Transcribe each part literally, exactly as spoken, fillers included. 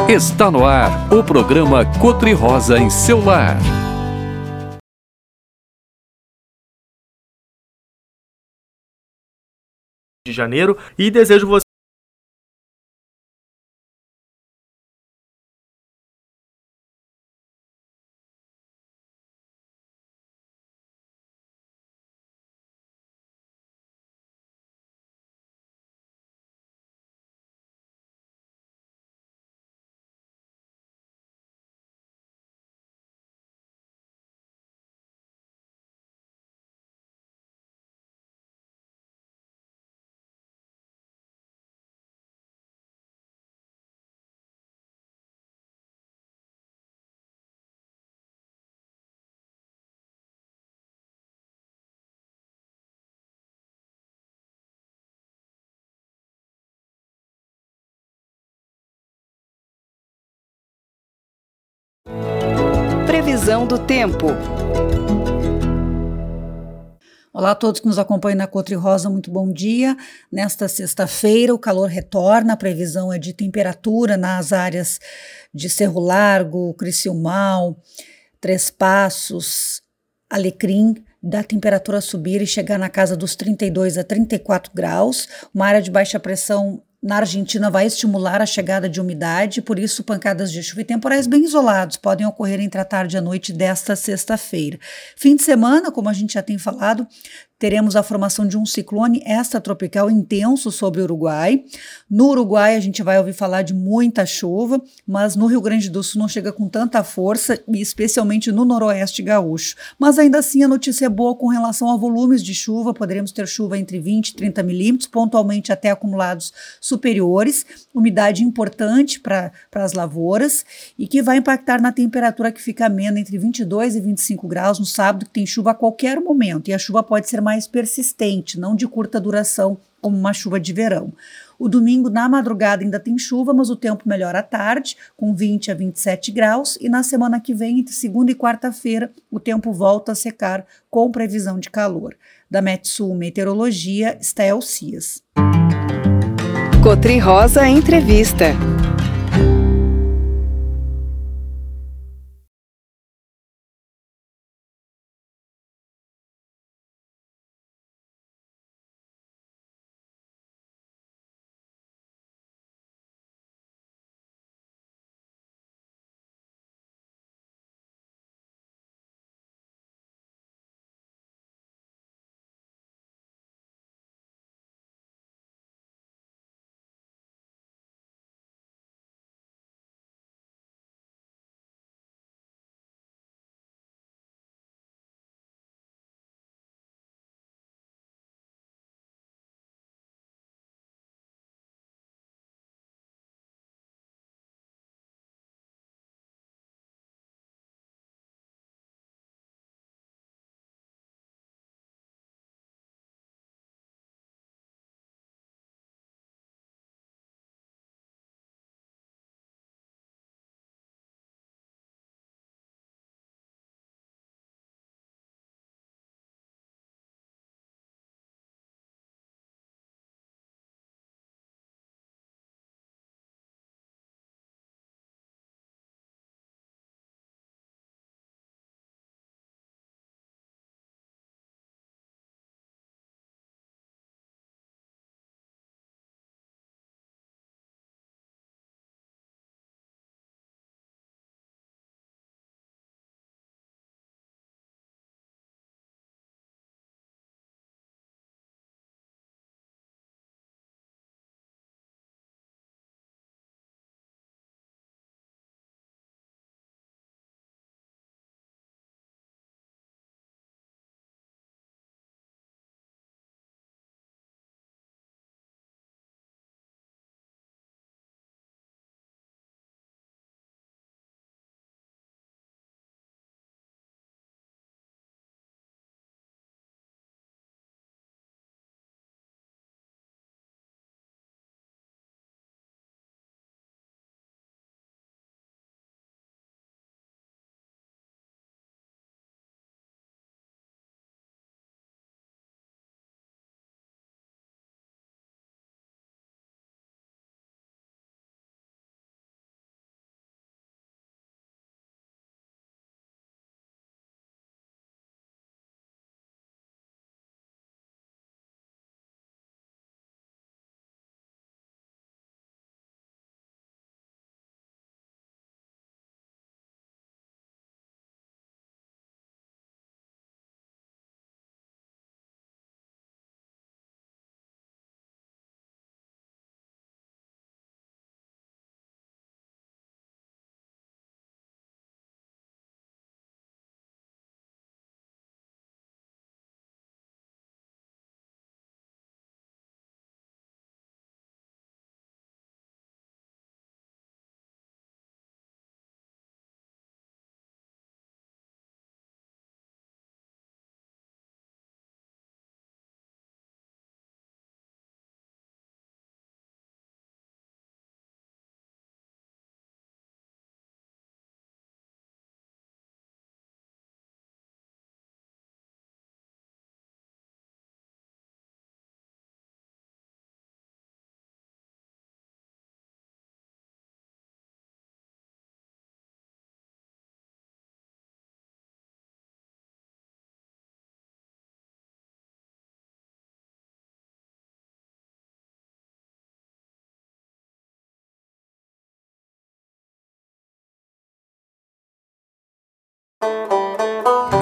Está no ar o programa Cotri Rosa em seu lar. De janeiro e desejo você Previsão do tempo. Olá a todos que nos acompanham na Cotri Rosa, muito bom dia. Nesta sexta-feira o calor retorna, a previsão é de temperatura nas áreas de Cerro Largo, Criciúmal, Três Passos, Alecrim, da temperatura subir e chegar na casa dos trinta e dois a trinta e quatro graus. Uma área de baixa pressão na Argentina vai estimular a chegada de umidade, por isso pancadas de chuva e temporais bem isolados podem ocorrer entre a tarde e a noite desta sexta-feira. Fim de semana, como a gente já tem falado, teremos a formação de um ciclone extratropical intenso sobre o Uruguai. No Uruguai a gente vai ouvir falar de muita chuva, mas no Rio Grande do Sul não chega com tanta força, e especialmente no noroeste gaúcho. Mas ainda assim a notícia é boa com relação a volumes de chuva, poderemos ter chuva entre vinte e trinta milímetros, pontualmente até acumulados superiores, umidade importante para as lavouras e que vai impactar na temperatura que fica amena entre vinte e dois e vinte e cinco graus no sábado, que tem chuva a qualquer momento, e a chuva pode ser mais persistente, não de curta duração, como uma chuva de verão. O domingo, na madrugada, ainda tem chuva, mas o tempo melhora à tarde, com vinte a vinte e sete graus, e na semana que vem, entre segunda e quarta-feira, o tempo volta a secar com previsão de calor. Da Metsul Meteorologia, Stael Cias. Cotri Rosa Entrevista.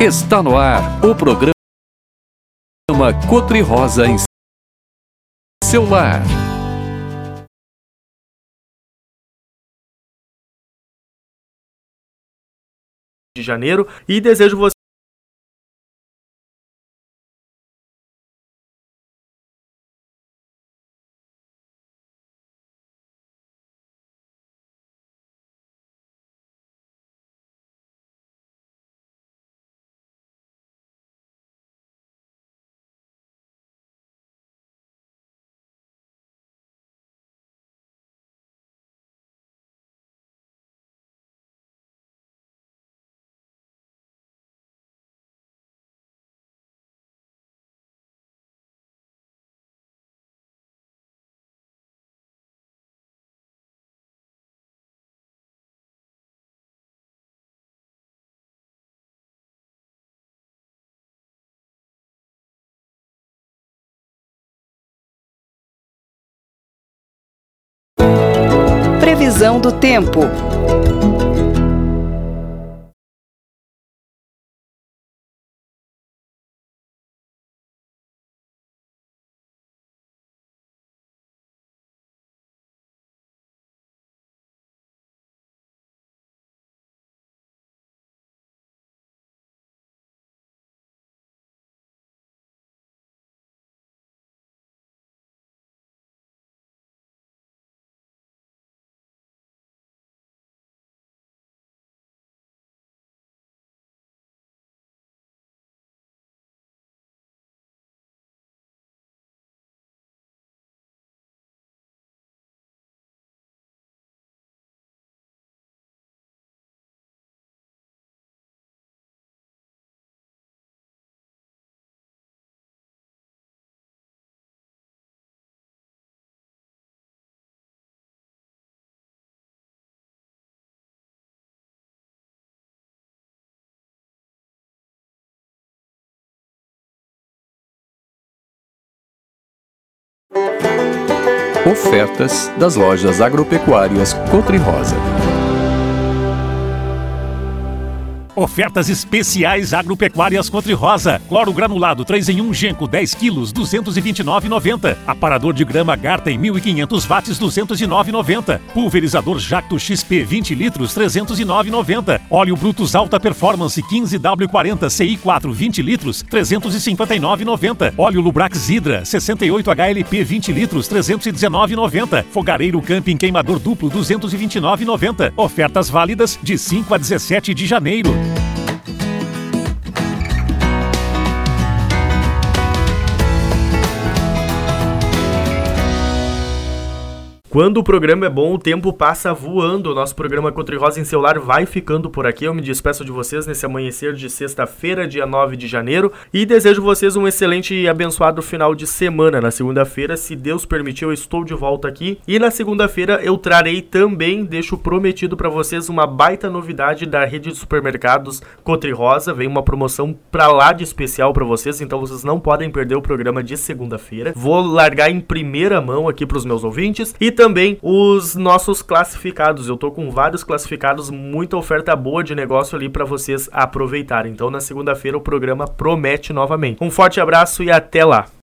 Está no ar o programa Cotri Rosa em seu lar. De janeiro e desejo você Previsão do tempo. Ofertas das lojas agropecuárias Cotri Rosa. Ofertas especiais agropecuárias Cotri Rosa. Cloro granulado três em um Genco dez quilos, duzentos e vinte e nove reais e noventa centavos. Aparador de grama Garten mil e quinhentos watts, duzentos e nove reais e noventa centavos. Pulverizador Jacto X P vinte litros, trezentos e nove reais e noventa centavos. Óleo Brutus Alta Performance quinze W quarenta C I quatro vinte litros, trezentos e cinquenta e nove reais e noventa centavos. Óleo Lubrax Hydra sessenta e oito H L P vinte litros, trezentos e dezenove reais e noventa centavos. Fogareiro Camping Queimador Duplo duzentos e vinte e nove reais e noventa centavos. Ofertas válidas de cinco a dezessete de janeiro. Quando o programa é bom, o tempo passa voando. O nosso programa Cotri Rosa em seu lar vai ficando por aqui. Eu me despeço de vocês nesse amanhecer de sexta-feira, dia nove de janeiro, e desejo vocês um excelente e abençoado final de semana. Na segunda-feira, se Deus permitir, eu estou de volta aqui. E na segunda-feira eu trarei também, deixo prometido para vocês, uma baita novidade da rede de supermercados Cotri Rosa. Vem uma promoção pra lá de especial para vocês, então vocês não podem perder o programa de segunda-feira. Vou largar em primeira mão aqui para os meus ouvintes e também os nossos classificados. Eu tô com vários classificados, muita oferta boa de negócio ali para vocês aproveitarem. Então na segunda-feira o programa promete novamente. Um forte abraço e até lá!